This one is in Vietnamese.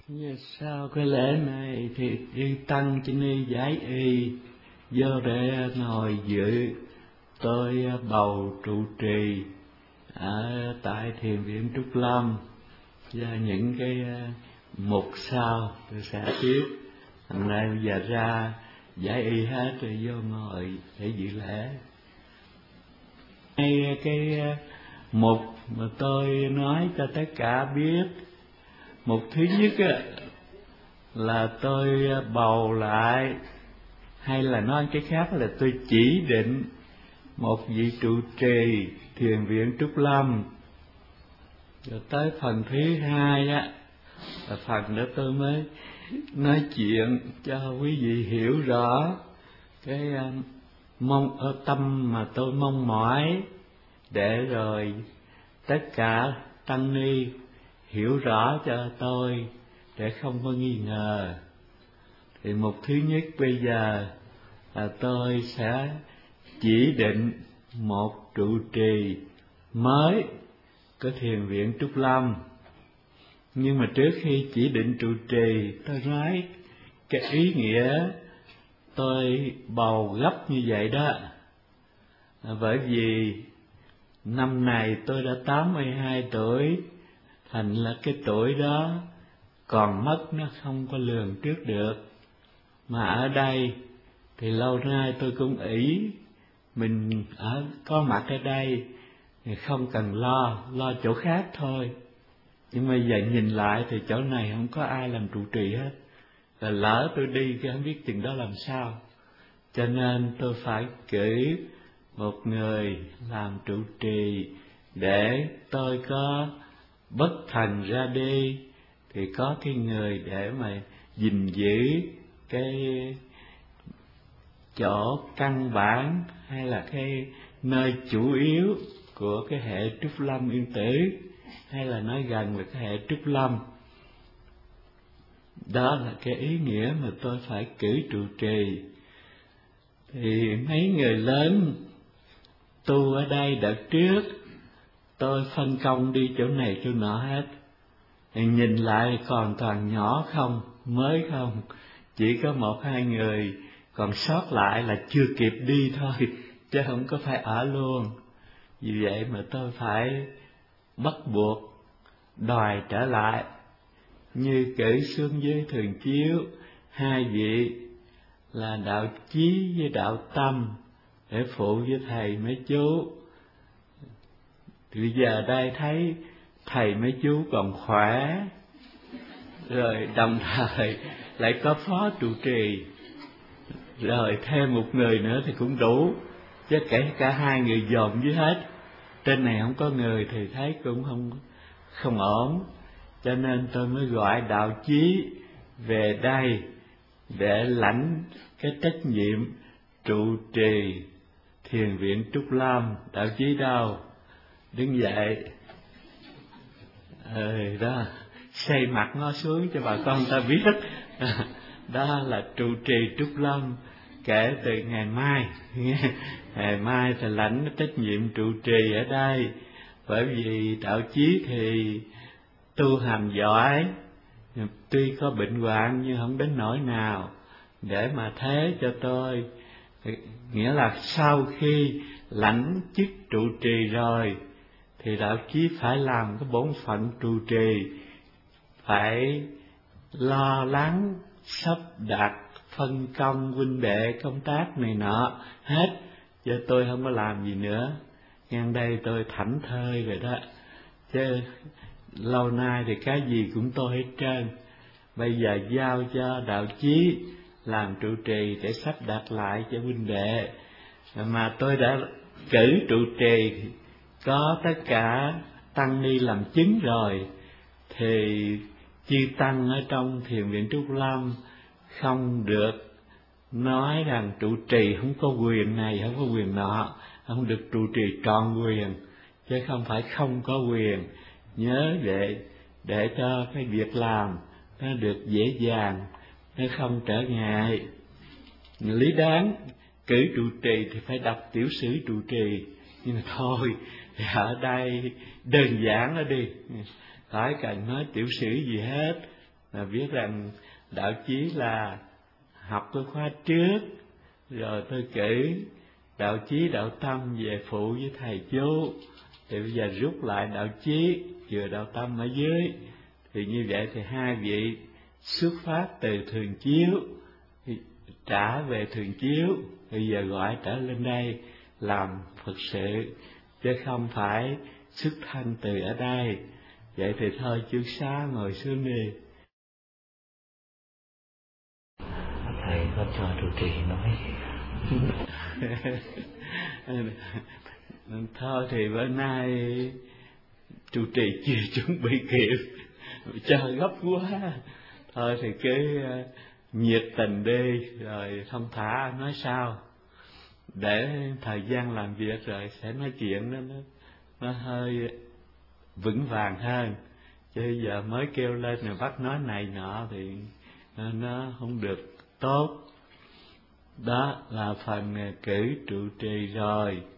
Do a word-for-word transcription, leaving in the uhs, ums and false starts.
Sau cái lễ này thì đi tăng cho ni giải y do để ngồi dự, tôi bầu trụ trì ở tại thiền viện Trúc Lâm, và những cái mục sau tôi sẽ tiếp. Hôm nay bây giờ ra giải y hết rồi vô ngồi để dự lễ. Ngay cái mục mà tôi nói cho tất cả biết, mục thứ nhất á, là tôi bầu lại, hay là nói cái khác là tôi chỉ định một vị trụ trì thiền viện Trúc Lâm. Rồi tới phần thứ hai á, là phần đó tôi mới nói chuyện cho quý vị hiểu rõ cái uh, mong ở tâm mà tôi mong mỏi, để rồi tất cả tăng ni hiểu rõ cho tôi để không có nghi ngờ. Thì mục thứ nhất bây giờ là tôi sẽ chỉ định một trụ trì mới của thiền viện Trúc Lâm. Nhưng mà trước khi chỉ định trụ trì, tôi nói cái ý nghĩa tôi bầu gấp như vậy đó, bởi vì năm này tôi đã tám mươi hai tuổi, thành là cái tuổi đó còn mất nó không có lường trước được. Mà ở đây thì lâu nay tôi cũng ý mình ở có mặt ở đây thì không cần lo, lo chỗ khác thôi. Nhưng mà giờ nhìn lại thì chỗ này không có ai làm trụ trì hết, và lỡ tôi đi thì không biết chừng đó làm sao. Cho nên tôi phải cử một người làm trụ trì, để tôi có bất thần ra đi thì có cái người để mà gìn giữ cái chỗ căn bản, hay là cái nơi chủ yếu của cái hệ Trúc Lâm Yên Tử, hay là nói gần về cái hệ Trúc Lâm. Đó là cái ý nghĩa mà tôi phải cử trụ trì. Thì mấy người lớn tu ở đây đợt trước, tôi phân công đi chỗ này chỗ nọ hết. Thì nhìn lại còn toàn nhỏ không, mới không, chỉ có một hai người còn sót lại là chưa kịp đi thôi, chứ không có phải ở luôn. Vì vậy mà tôi phải bắt buộc đòi trở lại, như cử xuống dưới Thường Chiếu hai vị là đạo Chí với đạo Tâm để phụ với thầy mấy chú. Thì bây giờ đây thấy thầy mấy chú còn khỏe, rồi đồng thời lại có phó trụ trì, rồi thêm một người nữa thì cũng đủ, chứ kể cả hai người dồn dưới hết. Trên này không có người thì thấy cũng không không ổn. Cho nên tôi mới gọi đạo Chí về đây để lãnh cái trách nhiệm trụ trì thiền viện Trúc Lâm. Đạo Chí đâu? Đứng dậy. Ừ, đó, xây mặt ngó xuống cho bà con ta biết. Đó là trụ trì Trúc Lâm kể từ ngày mai. Ngày mai thì lãnh trách nhiệm trụ trì ở đây. Bởi vì đạo Chí thì tu hành giỏi, tuy có bệnh hoạn nhưng không đến nỗi nào để mà thế cho tôi. Nghĩa là sau khi lãnh chức trụ trì rồi thì đạo Chí phải làm cái bổn phận trụ trì, phải lo lắng sắp đặt phân công huynh đệ công tác này nọ hết, chứ tôi không có làm gì nữa. Ngang đây tôi thảnh thơi rồi đó, chứ lâu nay thì cái gì cũng tôi hết trơn. Bây giờ giao cho đạo Chí làm trụ trì để sắp đặt lại cho huynh đệ. Mà tôi đã cử trụ trì, có tất cả tăng ni làm chứng rồi, thì chư tăng ở trong thiền viện Trúc Lâm không được nói rằng trụ trì không có quyền này, không có quyền nọ, không được trụ trì trọn quyền, chứ không phải không có quyền. Nhớ để để cho cái việc làm nó được dễ dàng, nó không trở ngại. Lý đáng cử trụ trì thì phải đọc tiểu sử trụ trì, nhưng mà thôi thì ở đây đơn giản đó đi, khỏi cần nói tiểu sử gì hết. là biết rằng đạo chí là học cái khóa trước, rồi tôi cử đạo chí đạo tâm về phụ với thầy chú, thì bây giờ rút lại đạo chí vừa đạo tâm ở dưới. Thì như vậy thì hai vị xuất phát từ thường chiếu trả về thường chiếu, bây giờ gọi trở lên đây làm Phật sự, chứ không phải xuất thanh từ ở đây. Vậy thì thôi chú Xá ngồi xuống đi. Thầy có cho trụ trì nói. Thôi thì bữa nay trụ trì chưa chuẩn bị kịp, chờ gấp quá. Thôi thì cứ nhiệt tình đi, rồi thông thả nói sao, để thời gian làm việc rồi sẽ nói chuyện đó, nó, nó hơi vững vàng hơn. Chứ giờ mới kêu lên rồi bắt nói này nọ thì nó, nó không được tốt. Đó là phần cử trụ trì rồi.